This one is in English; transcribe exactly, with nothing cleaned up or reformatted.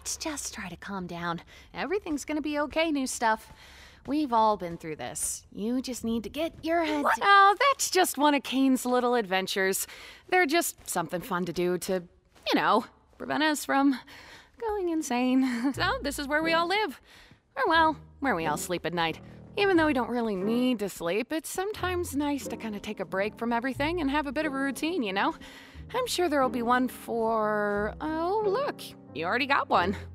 let's just try to calm down. Everything's gonna be okay, new stuff. We've all been through this. You just need to get your head. What? Oh, that's just one of Kane's little adventures. They're just something fun to do to, you know, prevent us from going insane. So, this is where we all live. Or, well, where we all sleep at night. Even though we don't really need to sleep, it's sometimes nice to kind of take a break from everything and have a bit of a routine, you know? I'm sure there'll be one for... Oh, look, you already got one.